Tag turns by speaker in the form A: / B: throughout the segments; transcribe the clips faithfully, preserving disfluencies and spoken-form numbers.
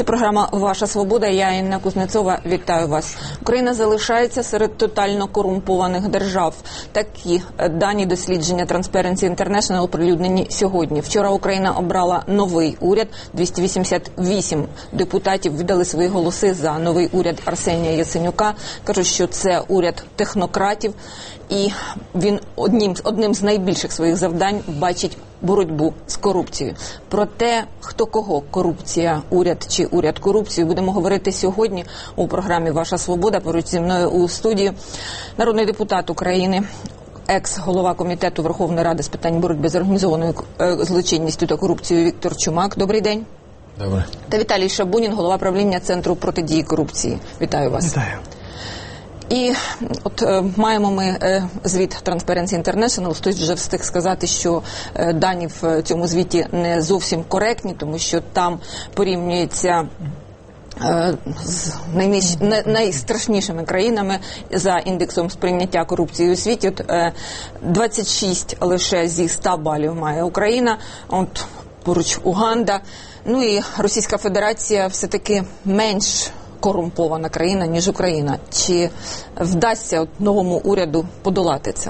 A: Програма «Ваша свобода». Я, Інна Кузнецова, вітаю вас. Україна залишається серед тотально корумпованих держав. Такі дані дослідження Transparency International оприлюднені сьогодні. Вчора Україна обрала новий уряд. двісті вісімдесят вісім депутатів віддали свої голоси за новий уряд Арсенія Яценюка. Кажуть, що це уряд технократів. І він одним, одним з найбільших своїх завдань бачить боротьбу з корупцією. Про те, хто кого корупція, уряд чи уряд корупцію, будемо говорити сьогодні у програмі «Ваша свобода». Поруч зі мною у студії народний депутат України, екс-голова Комітету Верховної Ради з питань боротьби з організованою злочинністю та корупцією Віктор Чумак. Добрий день.
B: Добре.
A: Та Віталій Шабунін, голова правління Центру протидії корупції. Вітаю вас.
B: Вітаю.
A: І от е, маємо ми е, звіт Transparency International. Хтось вже встиг сказати, що е, дані в цьому звіті не зовсім коректні, тому що там порівнюється е, з найниж... найстрашнішими країнами за індексом сприйняття корупції у світі. От, е, двадцять шість лише зі ста балів має Україна, от поруч Уганда. Ну і Російська Федерація все-таки менш корумпована країна, ніж Україна. Чи вдасться от новому уряду подолати це?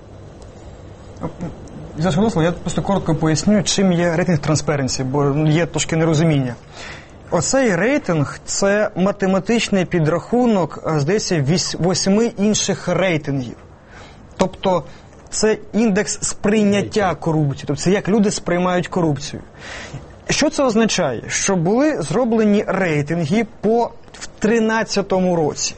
C: Я просто коротко поясню, чим є рейтинг Transparency, бо є трошки нерозуміння. Оцей рейтинг – це математичний підрахунок, здається, восьми інших рейтингів. Тобто це індекс сприйняття корупції, тобто це як люди сприймають корупцію. Що це означає? Що були зроблені рейтинги по тринадцятому році.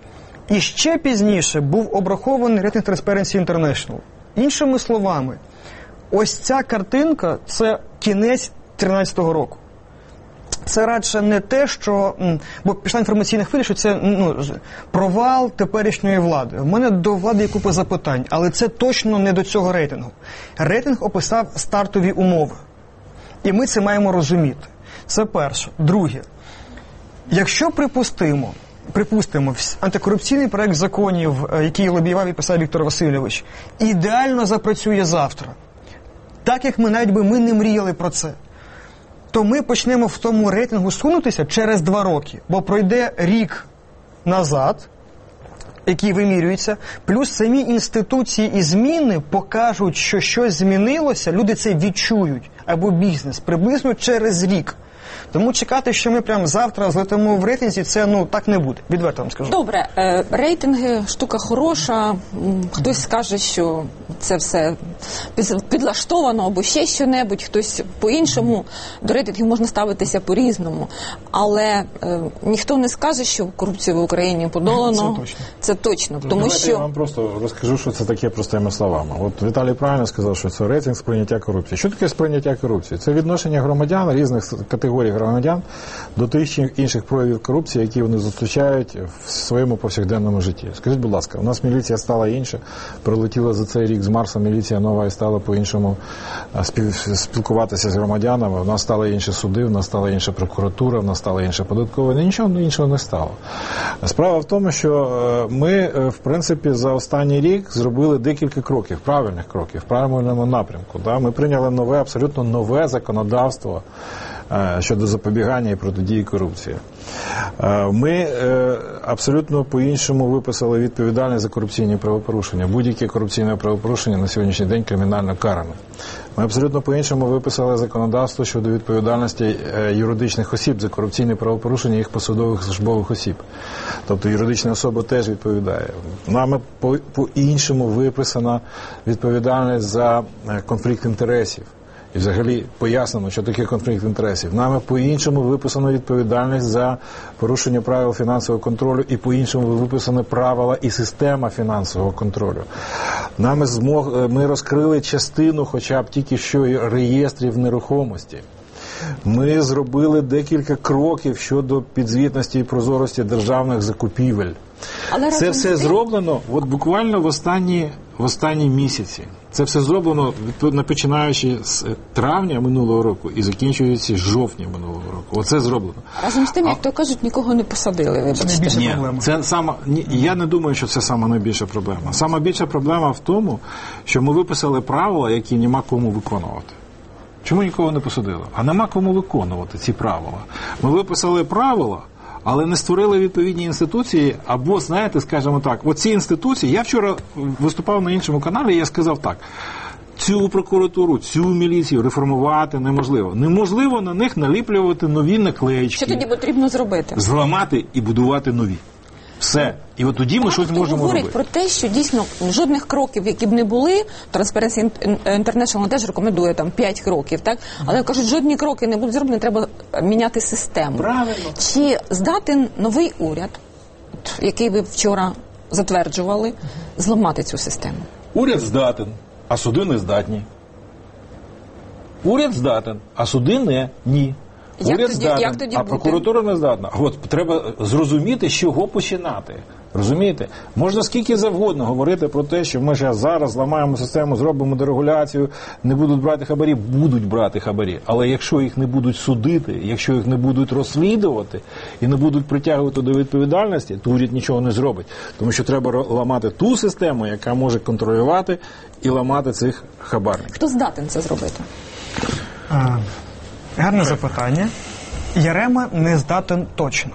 C: І ще пізніше був обрахований рейтинг Transparency International. Іншими словами, ось ця картинка – це кінець тринадцятого року. Це радше не те, що... Бо пішла інформаційна хвиля, що це ну, провал теперішньої влади. В мене до влади є купа запитань, але це точно не до цього рейтингу. Рейтинг описав стартові умови. І ми це маємо розуміти. Це перше. Друге. Якщо припустимо, припустимо, антикорупційний проект законів, який лобіював і писав Віктор Васильович, ідеально запрацює завтра, так як ми навіть би ми не мріяли про це, то ми почнемо в тому рейтингу сунутися через два роки, бо пройде рік назад, які вимірюються, плюс самі інституції і зміни покажуть, що щось змінилося, люди це відчують, або бізнес, приблизно через рік. Тому чекати, що ми прямо завтра злетимо в рейтинзі, це, ну, так не буде. Відверто вам скажу.
A: Добре, е, рейтинги – штука хороша. Хтось скаже, що це все підлаштовано або ще що-небудь. Хтось по-іншому. До рейтингів можна ставитися по-різному. Але е, ніхто не скаже, що корупцію в Україні подолано.
C: Це точно.
A: Це точно. Тому
B: Давайте
A: що...
B: я вам просто розкажу, що це таке простими словами. От Віталій правильно сказав, що це рейтинг сприйняття корупції. Що таке сприйняття корупції? Це відношення громадян, різних категорій громадян до тих інших проявів корупції, які вони зустрічають в своєму повсякденному житті. Скажіть, будь ласка, у нас міліція стала інша, прилетіла за цей рік з Марса міліція нова і стала по-іншому спілкуватися з громадянами, у нас стали інші суди, у нас стала інша прокуратура, у нас стала інша податкова, нічого іншого не стало. Справа в тому, що ми, в принципі, за останній рік зробили декілька кроків, правильних кроків, в правильному напрямку. Ми прийняли нове, абсолютно нове законодавство щодо запобігання і протидії корупції. Ми абсолютно по-іншому виписали відповідальність за корупційні правопорушення. Будь-яке корупційне правопорушення на сьогоднішній день кримінально каране. Ми абсолютно по-іншому виписали законодавство щодо відповідальності юридичних осіб за корупційне правопорушення їх посадових службових осіб. Тобто юридична особа теж відповідає. Нами по-іншому виписана відповідальність за конфлікт інтересів. І взагалі пояснено, що таке конфлікт інтересів. Нами по-іншому виписано відповідальність за порушення правил фінансового контролю і по-іншому виписано правила і система фінансового контролю. Нами змог, ми розкрили частину хоча б тільки що реєстрів нерухомості. Ми зробили декілька кроків щодо підзвітності і прозорості державних закупівель. Але це все зроблено от буквально в останні, в останні місяці. Це все зроблено, відповідно, починаючи з травня минулого року і закінчуючи з жовтня минулого року. Оце зроблено.
A: Разом з тим, як а... то кажуть, нікого не посадили, вибачте.
B: Ні, це сама, ні, я не думаю, що це сама найбільша проблема. Сама більша проблема в тому, що ми виписали правила, які нема кому виконувати. Чому нікого не посадили? А нема кому виконувати ці правила. Ми виписали правила, але не створили відповідні інституції, або, знаєте, скажімо так, оці інституції, я вчора виступав на іншому каналі, і я сказав так, цю прокуратуру, цю міліцію реформувати неможливо. Неможливо на них наліплювати нові наклеїчки.
A: Що тоді потрібно зробити?
B: Зламати і будувати нові. Все. І от тоді ми
A: Багато
B: щось
A: хто
B: можемо
A: говорить
B: робити.
A: про те, що дійсно жодних кроків, які б не були, Transparency International теж рекомендує там п'ять кроків, так? Але кажуть, жодні кроки не будуть зроблені, треба міняти систему.
B: Правильно.
A: Чи здатен новий уряд, який ви вчора затверджували, зламати цю систему?
B: Уряд здатен, а суди не здатні. Уряд здатен, а суди не ні.
A: Як
B: Уряд
A: тоді-
B: здатен,
A: як тоді
B: а
A: бути?
B: прокуратура не здатна. От треба зрозуміти, з чого починати. Розумієте? Можна скільки завгодно говорити про те, що ми ж зараз зламаємо систему, зробимо дерегуляцію, не будуть брати хабарі, будуть брати хабарі. Але якщо їх не будуть судити, якщо їх не будуть розслідувати і не будуть притягувати до відповідальності, то уряд нічого не зробить. Тому що треба ро- ламати ту систему, яка може контролювати і ламати цих хабарників.
A: Хто здатен це зробити?
C: А, гарне запитання. Ярема не здатен точно.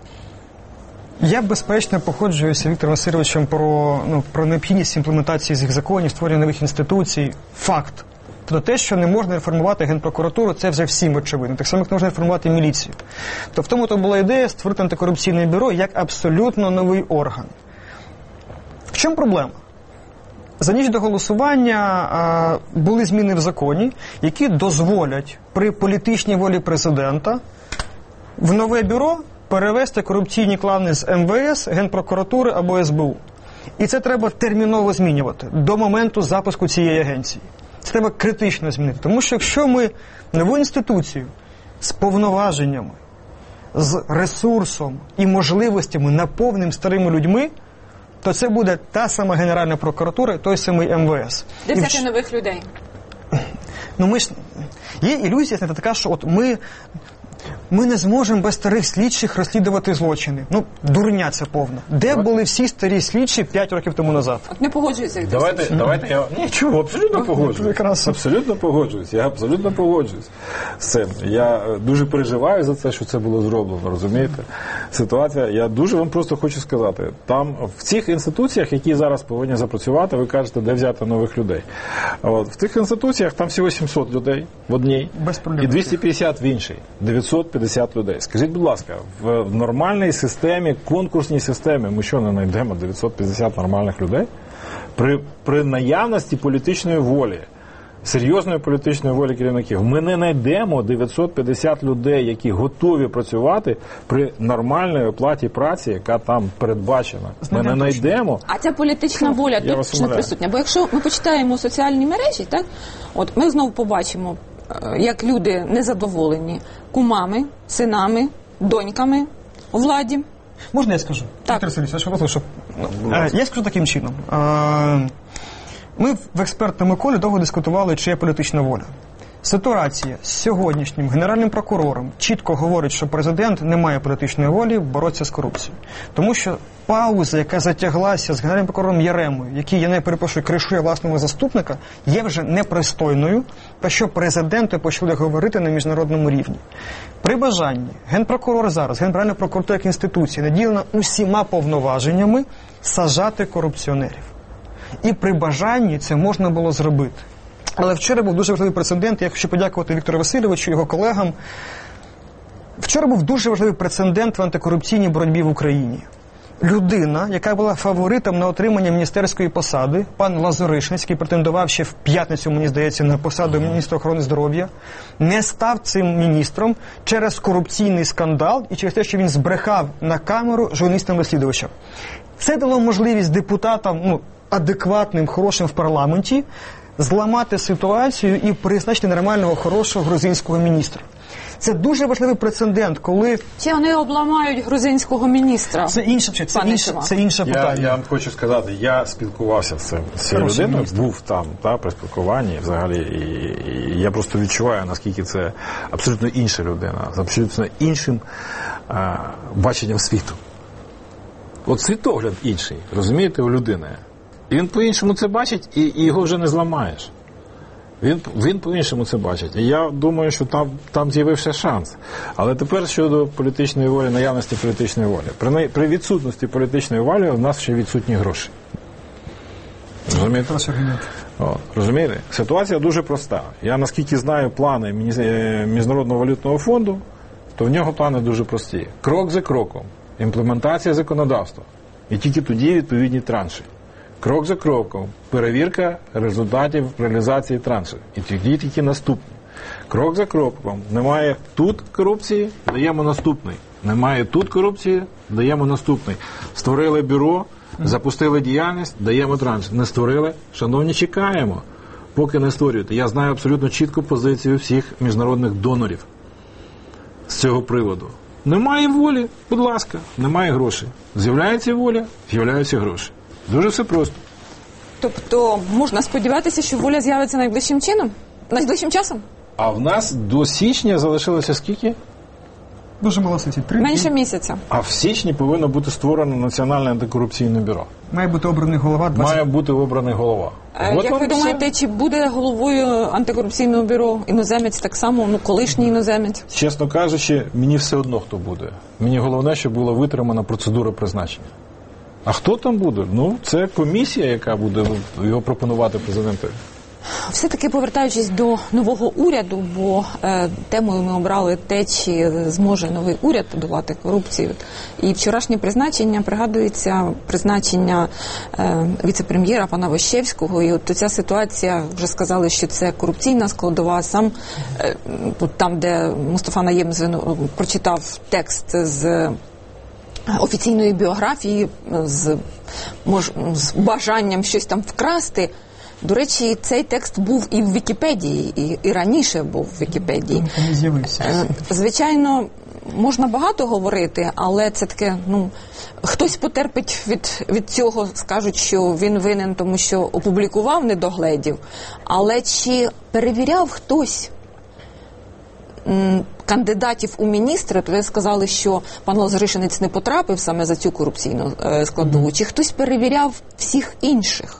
C: Я, безперечно, погоджуюся Віктором Васильовичем про, ну, про необхідність імплементації цих законів, створення нових інституцій. Факт. Тобто те, що не можна реформувати Генпрокуратуру, це вже всім очевидно. Так само, як не можна реформувати міліцію. То в тому то була ідея створити антикорупційне бюро як абсолютно новий орган. В чому проблема? За ніч до голосування а, були зміни в законі, які дозволять при політичній волі президента в нове бюро перевести корупційні клани з ем ве ес, Генпрокуратури або ес бе у. І це треба терміново змінювати до моменту запуску цієї агенції. Це треба критично змінити. Тому що якщо ми нову інституцію з повноваженнями, з ресурсом і можливостями, наповнимо старими людьми, то це буде та сама Генеральна прокуратура, той самий ем ве ес.
A: Де
C: І в-
A: взяти нових людей?
C: Ну, ми ж... Є ілюзія знаєте, така, що от ми... Ми не зможемо без старих слідчих розслідувати злочини. Ну, дурня це повна. Де були всі старі слідчі п'ять років тому назад?
A: От не погоджуюся. Віктор
B: Давайте,
A: Васильович.
B: давайте я нічого, абсолютно
C: Ну,
B: погоджуюсь.
C: прекрасно.
B: Абсолютно погоджуюсь. Я абсолютно погоджуюсь з цим. Я е, дуже переживаю за це, що це було зроблено. Розумієте? Ситуація. Я дуже вам просто хочу сказати. Там в цих інституціях, які зараз повинні запрацювати, ви кажете, де взяти нових людей. От в тих інституціях там всього сімсот людей в одній
C: Без проблем.
B: і двісті п'ятдесят в іншій. дев'ятсот п'ятдесят людей. Скажіть, будь ласка, в, в нормальній системі, конкурсній системі, ми що не знайдемо дев'ятсот п'ятдесят нормальних людей? При, при наявності політичної волі, серйозної політичної волі керівників, ми не знайдемо дев'ятсот п'ятдесят людей, які готові працювати при нормальній оплаті праці, яка там передбачена. Ми не знайдемо.
A: А ця політична воля
B: Я вас
A: точно
B: умоляю.
A: присутня. Бо якщо ми почитаємо соціальні мережі, так, от ми знову побачимо, е, як люди незадоволені кумами, синами, доньками у владі.
C: Можна я скажу?
A: Так.
C: Віктор Васильович, я ж попрошу, щоб... Е, Я скажу таким чином. Е, Ми в експертному колі довго дискутували, чи є політична воля. Ситуація з сьогоднішнім генеральним прокурором чітко говорить, що президент не має політичної волі боротися з корупцією. Тому що пауза, яка затяглася з генеральним прокурором Яремою, який, я не перепрошую, кришує власного заступника, є вже непристойною, про що президенти почали говорити на міжнародному рівні. При бажанні генпрокурор зараз, Генеральна прокуратура як інституція, наділена усіма повноваженнями саджати корупціонерів. І при бажанні це можна було зробити. Але вчора був дуже важливий прецедент, я хочу подякувати Віктору Васильовичу і його колегам. Вчора був дуже важливий прецедент в антикорупційній боротьбі в Україні. Людина, яка була фаворитом на отримання міністерської посади, пан Лазоришин, який претендував ще в п'ятницю, мені здається, на посаду міністра охорони здоров'я, не став цим міністром через корупційний скандал і через те, що він збрехав на камеру журналістам-розслідувачам. Це дало можливість депутатам, ну, адекватним, хорошим в парламенті, зламати ситуацію і призначити нормального, хорошого грузинського міністра. Це дуже важливий прецедент, коли...
A: Чи вони обламають грузинського міністра?
C: Це інше, це,
A: Пане
C: інше,
A: Шима.
C: це інше
B: Я,
C: питання.
B: я вам хочу сказати, я спілкувався з, цим, з цією
C: Хороший
B: людиною,
C: міністр.
B: був там та, при спілкуванні взагалі, і, і я просто відчуваю, наскільки це абсолютно інша людина, з абсолютно іншим а, баченням світу. От світогляд інший, розумієте, у людини. І він по-іншому це бачить, і, і його вже не зламаєш. Він, він по-іншому це бачить. І я думаю, що там, там з'явився шанс. Але тепер щодо політичної волі, наявності політичної волі. При, при відсутності політичної волі у нас ще відсутні гроші. Розумієте? О, розумієте? Ситуація дуже проста. Я наскільки знаю плани Міжнародного валютного фонду, то в нього плани дуже прості. Крок за кроком. Імплементація законодавства. І тільки тоді відповідні транші. Крок за кроком. Перевірка результатів реалізації траншів. І тоді тільки наступні. Крок за кроком. Немає тут корупції, даємо наступний. Немає тут корупції, даємо наступний. Створили бюро, запустили діяльність, даємо транш. Не створили? Шановні, чекаємо. Поки не створюєте. Я знаю абсолютно чітку позицію всіх міжнародних донорів з цього приводу. Немає волі, будь ласка, немає грошей. З'являється воля, з'являються гроші. Дуже все просто.
A: Тобто можна сподіватися, що воля з'явиться найближчим чином? Найближчим часом?
B: А в нас до січня залишилося скільки?
C: Дуже мало сесій. Три
A: Менше
C: дні.
A: місяця.
B: А в січні повинно бути створено Національне антикорупційне бюро.
C: Має бути обраний голова. двадцять
B: Має бути обраний голова.
A: Е,
B: От
A: Як ви
B: вам
A: думаєте,
B: все.
A: чи буде головою антикорупційного бюро іноземець так само, ну колишній іноземець?
B: Чесно кажучи, мені все одно, хто буде. Мені головне, щоб була витримана процедура призначення. А хто там буде? Ну, це комісія, яка буде його пропонувати президенту.
A: Все-таки повертаючись до нового уряду, бо е, темою ми обрали те, чи зможе новий уряд подолати корупцію. І вчорашнє призначення, пригадується, призначення е, віце-прем'єра пана Ващевського. І от ця ситуація, вже сказали, що це корупційна складова. Сам е, там, де Мустафа Найєм звину, прочитав текст з офіційної біографії, з, мож, з бажанням щось там вкрасти. До речі, цей текст був і в Вікіпедії, і, і раніше був в Вікіпедії.
C: Він не з'явився.
A: Звичайно, можна багато говорити, але це таке, ну, хтось потерпить від, від цього, скажуть, що він винен, тому що опублікував недогледів. Але чи перевіряв хтось м, кандидатів у міністри? То ви сказали, що пан Лазаришинець не потрапив саме за цю корупційну е, складову. Mm-hmm. Чи хтось перевіряв всіх інших?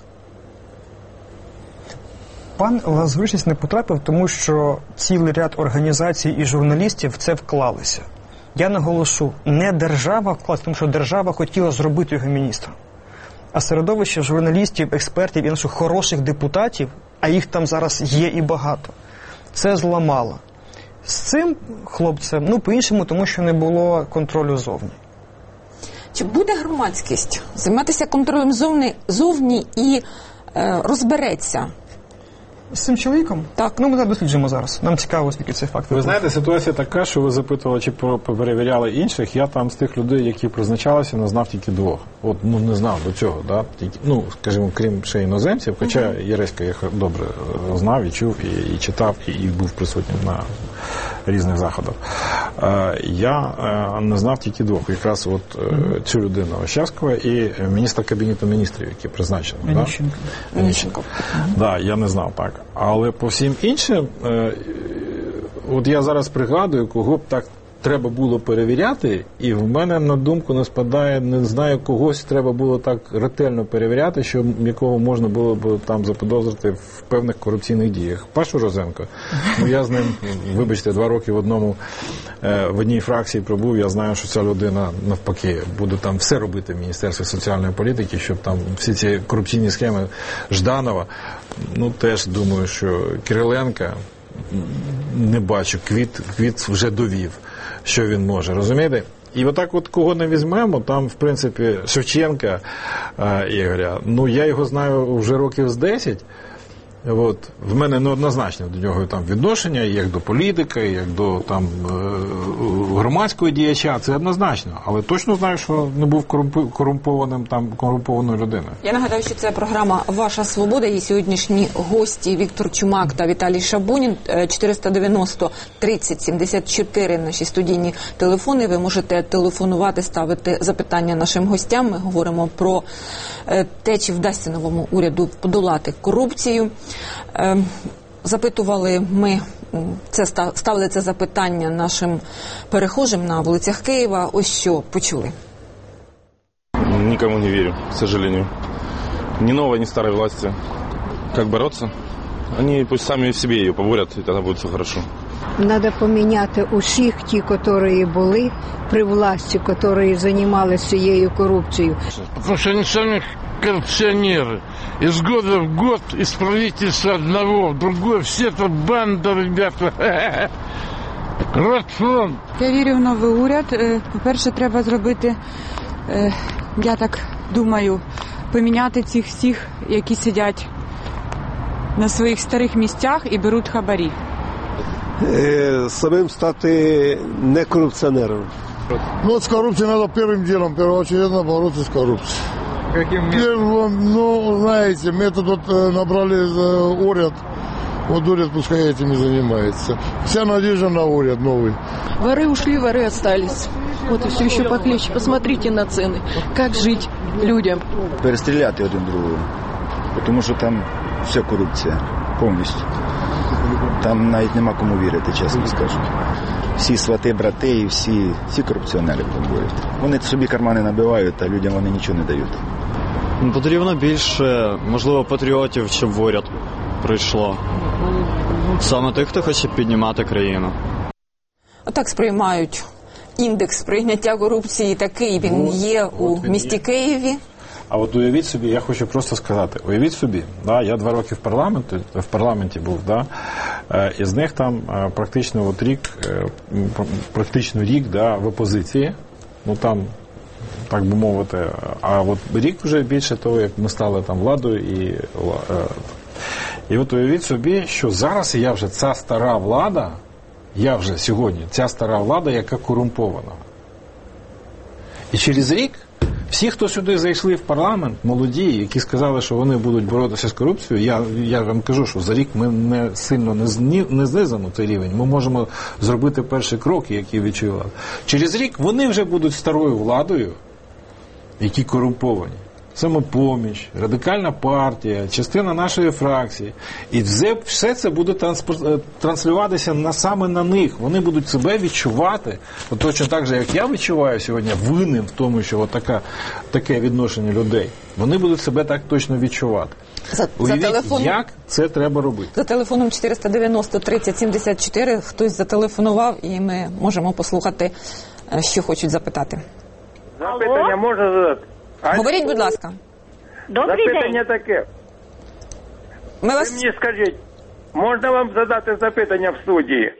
C: Пан Лазаришинець не потрапив, тому що цілий ряд організацій і журналістів в це вклалися. Я наголошу, не держава вклалася, тому що держава хотіла зробити його міністром. А середовище журналістів, експертів і наших хороших депутатів, а їх там зараз є і багато, це зламало. З цим хлопцем, ну по-іншому, тому що не було контролю зовні.
A: Чи буде громадськість займатися контролем зовні, зовні і е, розбереться?
C: З цим чоловіком?
A: Так.
C: Ну, ми зараз досліджуємо зараз. Нам цікаво, скільки цей факт.
B: Ви знаєте, ситуація така, що ви запитували, чи перевіряли інших. Я там з тих людей, які призначалися, не знав тільки двох. От, ну, не знав до цього, да? Тільки, ну, скажімо, крім ще іноземців, хоча uh-huh. Яреська я добре знав і чув, і, і читав, і, і був присутнім на різних заходах. Е, я е, не знав тільки двох. Якраз от uh-huh. цю людину Ващевського і міністра Кабінету міністрів, який призначений.
C: Міщенко.
B: Да? Міщенко. Uh-huh. Да, я не знав так. Але по всім іншим, е, от я зараз пригадую, кого б так треба було перевіряти, і в мене на думку не спадає, не знаю, когось треба було так ретельно перевіряти, що якого можна було б там заподозрити в певних корупційних діях. Пашу Розенко, ну я з ним, вибачте, два роки в одному, е, в одній фракції пробув, я знаю, що ця людина навпаки буде там все робити в Міністерстві соціальної політики, щоб там всі ці корупційні схеми Жданова, ну теж думаю, що Кириленка не бачу, Квіт, Квіт вже довів, що він може, розумієте? І отак от кого не візьмемо, там, в принципі, Шевченка е, Ігоря, ну, я його знаю вже років з десять, от, в мене неоднозначне до нього там відношення, як до політика, як до там громадського діяча, це однозначно, але точно знаю, що не був корумпованим, там, корумпованою людиною.
A: Я нагадаю, що це програма «Ваша свобода» і сьогоднішні гості Віктор Чумак та Віталій Шабунін. чотириста дев'яносто тридцять сімдесят чотири наші студійні телефони. Ви можете телефонувати, ставити запитання нашим гостям. Ми говоримо про те, чи вдасться новому уряду подолати корупцію. Запитували ми, це ставили це запитання нашим перехожим на вулицях Києва. Ось що почули.
D: Никому не верю, к сожалению. Ни новой, ни старой власти. Как бороться? Они пусть сами в себе ее поборят, и тогда будет все хорошо.
E: Треба поміняти усіх ті, які були при власті, які займалися цією корупцією.
F: Потому что они сами коррупционеры. Из года в год, из правительства одного в другое, все это банда, ребята. Ротфронт.
G: Я вірю в новий уряд. По-перше, треба зробити, я так думаю, поміняти цих всіх, які сидять на своїх старих місцях і беруть хабарі.
H: Самим стати не коррупционером.
I: Ну, с коррупцией надо первым делом, первоочередно бороться с коррупцией.
C: Каким
I: Первым, ну, знаете, метод вот набрали уряд, вот уряд пускай этим и занимается. Вся надежда на уряд новый.
J: Воры ушли, воры остались. Вот и все еще похлеще. Посмотрите на цены. Как жить людям?
K: Перестріляти один другого. Тому що там вся корупція. Повністю. Там навіть нема кому вірити, чесно скажу. Всі свати, брати і всі, всі корупціонери поборють. Вони собі кармани набивають, а людям вони нічого не дають.
L: Потрібно більше, можливо, патріотів, щоб в уряд прийшло. Саме тих, хто хоче піднімати країну.
A: Отак сприймають індекс сприйняття корупції, такий він ну, є у місті є. Києві.
B: А от уявіть собі, я хочу просто сказати, уявіть собі, да, я два роки в парламенті, в парламенті був, да, і з них там практично от рік, практично рік, да, в опозиції, ну там, так би мовити, а от рік вже більше того, як ми стали там владою і, і от уявіть собі, що зараз я вже ця стара влада, я вже сьогодні, ця стара влада, яка корумпована. І через рік всі, хто сюди зайшли в парламент, молоді, які сказали, що вони будуть боротися з корупцією, я, я вам кажу, що за рік ми не сильно не, зні, не знизимо цей рівень. Ми можемо зробити перші кроки, які відчували. Через рік вони вже будуть старою владою, які корумповані. Самопоміч, Радикальна партія, частина нашої фракції. І все, все це буде транслюватися на, саме на них. Вони будуть себе відчувати, от точно так же, як я відчуваю сьогодні, винним в тому, що от така, таке відношення людей. Вони будуть себе так точно відчувати.
A: За,
B: Уявіть,
A: за телефон...
B: як це треба робити.
A: За телефоном чотириста дев'яносто тридцять сімдесят чотири хтось зателефонував, і ми можемо послухати, що хочуть запитати.
M: Запитання можна задати?
A: Говоріть, будь ласка.
M: Добрий запитання день. Таке.
A: Ми
M: Ви
A: вас...
M: мені скажіть, можна вам задати запитання в студії?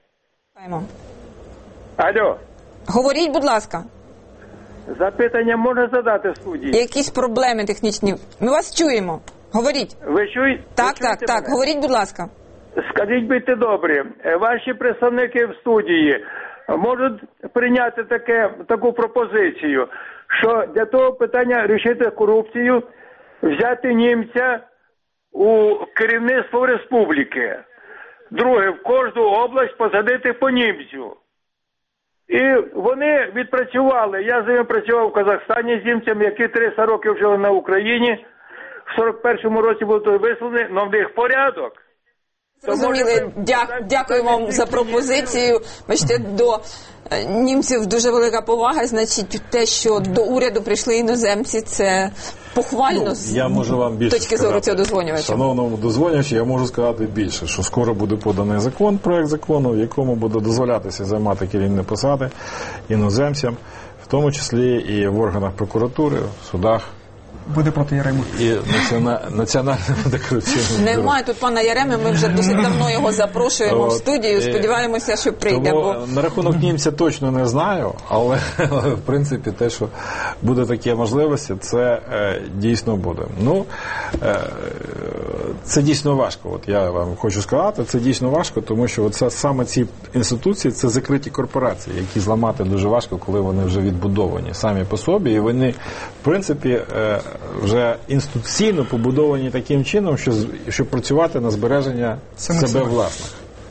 M: Алло.
A: Говоріть, будь ласка.
M: Запитання можна задати в студії?
A: Якісь проблеми технічні. Ми вас чуємо. Говоріть.
M: Ви чуєте?
A: Так, Ви так, так. Мене? Говоріть, будь ласка.
M: Скажіть, будьте добрі, ваші представники в студії можуть прийняти таке, таку пропозицію, що для того питання рішити корупцію, взяти німця у керівництво республіки. Друге, в кожну область посадити по німцю. І вони відпрацювали. Я з ними працював в Казахстані з німцями, які триста років жили на Україні. В сорок першому році були вислані, але в них порядок.
A: Зрозуміли. Дя, дякую вам за пропозицію. Бачите, до німців дуже велика повага. Значить, те, що до уряду прийшли іноземці, це похвально ну, з
B: я можу вам більше
A: точки зору цього дозвонювача.
B: Шановному дозвонювачу, я можу сказати більше, що скоро буде поданий закон, проект закону, в якому буде дозволятися займати керівні посади іноземцям, в тому числі і в органах прокуратури, в судах.
C: Буде проти Яреми.
B: І національне антикорупційне бюро.
A: Немає тут пана Яреми, ми вже досить давно його запрошуємо От, в студію, сподіваємося, що прийде.
B: Тому,
A: бо...
B: на рахунок німця точно не знаю, але в принципі те, що буде такі можливості, це е, дійсно буде. Ну, е, це дійсно важко, от я вам хочу сказати, це дійсно важко, тому що це, саме ці інституції, це закриті корпорації, які зламати дуже важко, коли вони вже відбудовані самі по собі, і вони, в принципі, е, вже інституційно побудовані таким чином, що, щоб працювати на збереження Саме себе власних.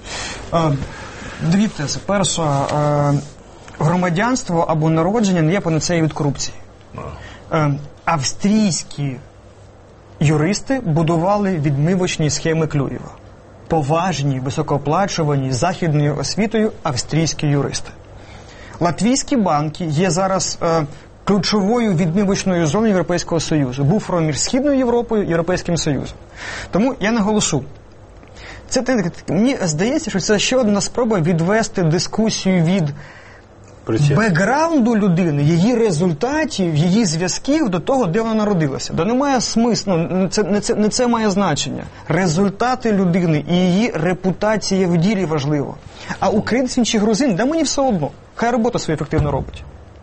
C: Дві тези. Перша, громадянство або народження не є панацеєю від корупції. А. Австрійські юристи будували відмивочні схеми Клюєва. Поважні, високооплачувані, західною освітою австрійські юристи. Латвійські банки є зараз ключовою відмивочною зоною Європейського Союзу. Буфером між Східною Європою і Європейським Союзом. Тому я наголошу, Це мені здається, що це ще одна спроба відвести дискусію від
B: Причем.
C: бекграунду людини, її результатів, її зв'язків до того, де вона народилася. Да немає смислу, не це, не, це, не це має значення. Результати людини і її репутація в ділі важливо. А українець чи грузин, да мені все одно. Хай робота свою ефективно робить.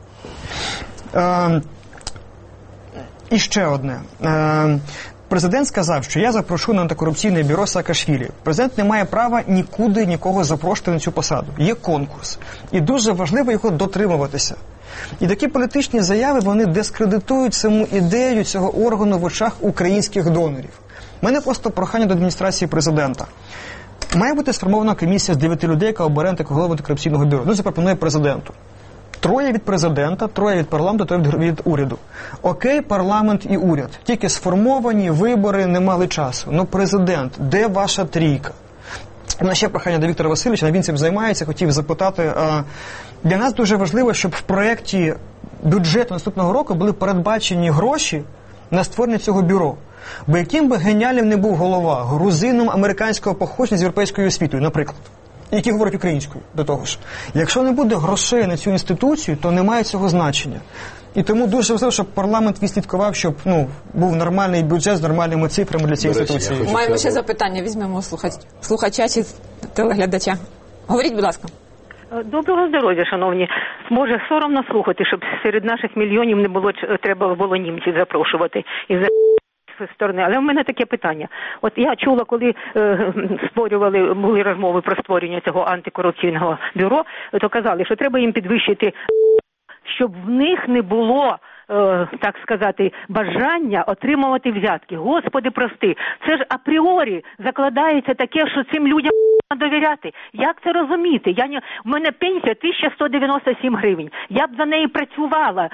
C: Е, і ще одне. Е, Президент сказав, що я запрошу на антикорупційне бюро Саакашвілі. Президент не має права нікуди нікого запрошувати на цю посаду. Є конкурс. І дуже важливо його дотримуватися. І такі політичні заяви, вони дискредитують саму ідею цього органу в очах українських донорів. У мене просто прохання до адміністрації президента. Має бути сформована комісія з дев'яти людей, яка обере антикорупційного антикорупційного бюро. Ну, запропонує президенту. Троє від президента, троє від парламенту, троє від уряду. Окей, парламент і уряд. Тільки сформовані, вибори, не мали часу. Ну, президент, де ваша трійка? У нас ще прохання до Віктора Васильовича, він цим займається, хотів запитати. Для нас дуже важливо, щоб в проєкті бюджету наступного року були передбачені гроші на створення цього бюро. Бо яким би геніальним не був голова, грузином американського походження з європейською освітою, наприклад, які говорять українською, до того ж. Якщо не буде грошей на цю інституцію, то немає цього значення. І тому дуже важливо, щоб парламент відслідкував, щоб ну, був нормальний бюджет з нормальними цифрами для цієї
A: речі,
C: інституції.
A: Маємо ще запитання, візьмемо слухач... слухача чи телеглядача. Говоріть, будь ласка.
N: Доброго здоров'я, шановні. Може, соромно слухати, щоб серед наших мільйонів не було, треба було німців запрошувати. І за... сторони. Але в мене таке питання. От я чула, коли е, створювали, були розмови про створення цього антикорупційного бюро, то казали, що треба їм підвищити, щоб в них не було, е, так сказати, бажання отримувати взятки. Господи, прости. Це ж апріорі закладається таке, що цим людям довіряти. Як це розуміти? Я не... У мене пенсія тисяча сто дев'яносто сім гривень. Я б за неї працювала.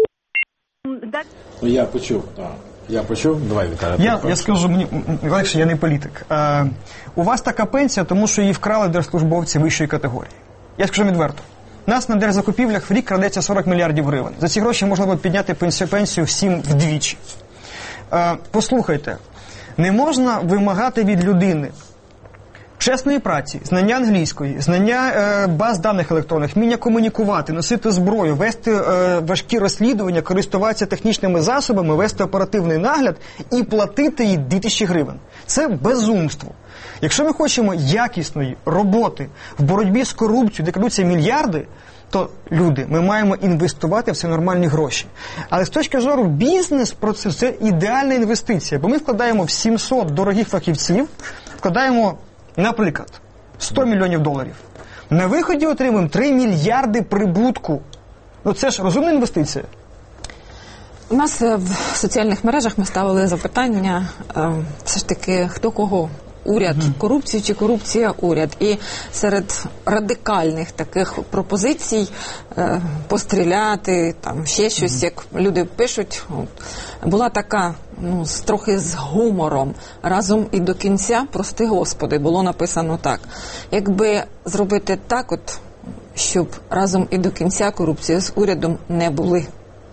B: Я почув, так. Я почув, давай, Віталій.
C: Я, я скажу, мені легше, я не політик. Е, у вас така пенсія, тому що її вкрали держслужбовці вищої категорії. Я скажу відверто. Нас на держзакупівлях в рік крадеться сорок мільярдів гривень. За ці гроші можна було підняти пенсію, пенсію всім вдвічі. Е, послухайте, не можна вимагати від людини чесної праці, знання англійської, знання е, баз даних електронних, вміння комунікувати, носити зброю, вести е, важкі розслідування, користуватися технічними засобами, вести оперативний нагляд і платити їй дві тисячі гривень. Це безумство. Якщо ми хочемо якісної роботи в боротьбі з корупцією, де крадуться мільярди, то, люди, ми маємо інвестувати в це нормальні гроші. Але з точки зору бізнес-процесу це ідеальна інвестиція, бо ми вкладаємо в сімсот дорогих фахівців, вкладаємо, наприклад, сто мільйонів доларів. На виході отримуємо три мільярди прибутку. Ну це ж розумна інвестиція.
A: У нас в соціальних мережах ми ставили запитання, все ж таки, хто кого? Уряд, корупцію чи корупція уряд. І серед радикальних таких пропозицій е, постріляти, там ще щось, як люди пишуть, була така, ну, з, трохи з гумором. Разом і до кінця, прости Господи, було написано так. Якби зробити так от, щоб разом і до кінця корупція з урядом не були.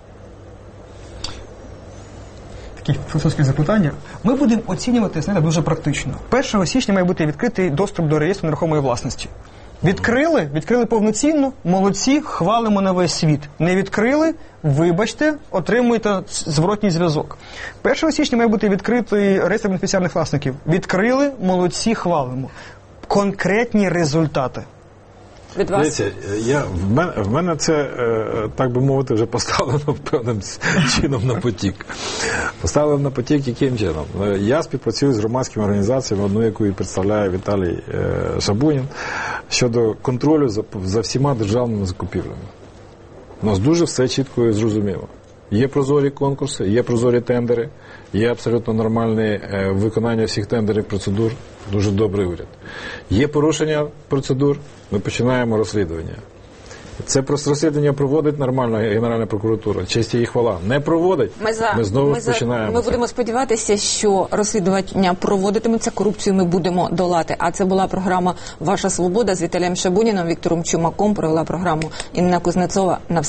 C: Такі філософські запитання. Ми будемо оцінювати, знаєте, дуже практично. першого січня має бути відкритий доступ до реєстру нерухомої власності. Відкрили, відкрили повноцінно, молодці, хвалимо на весь світ. Не відкрили, вибачте, отримуєте зворотній зв'язок. першого січня має бути відкритий реєстр бенефіціарних власників. Відкрили, молодці, хвалимо. Конкретні результати.
A: Від вас?
B: Дивіться, я, в, мене, в мене це, е, так би мовити, вже поставлено певним чином на потік. Поставлено на потік яким чином? Я співпрацюю з громадськими організаціями, одну, яку і представляє Віталій е, Шабунін, щодо контролю за, за всіма державними закупівлями. У нас дуже все чітко і зрозуміло. Є прозорі конкурси, є прозорі тендери, є абсолютно нормальне е, виконання всіх тендерів процедур, дуже добрий уряд. Є порушення процедур, ми починаємо розслідування. Це розслідування проводить нормально Генеральна прокуратура, честь її хвала. Не проводить, ми, за, ми знову ми починаємо.
A: Ми будемо сподіватися, що розслідування проводитиметься, корупцію ми будемо долати. А це була програма «Ваша свобода» з Віталієм Шабуніном, Віктором Чумаком, провела програму Інна Кузнецова. На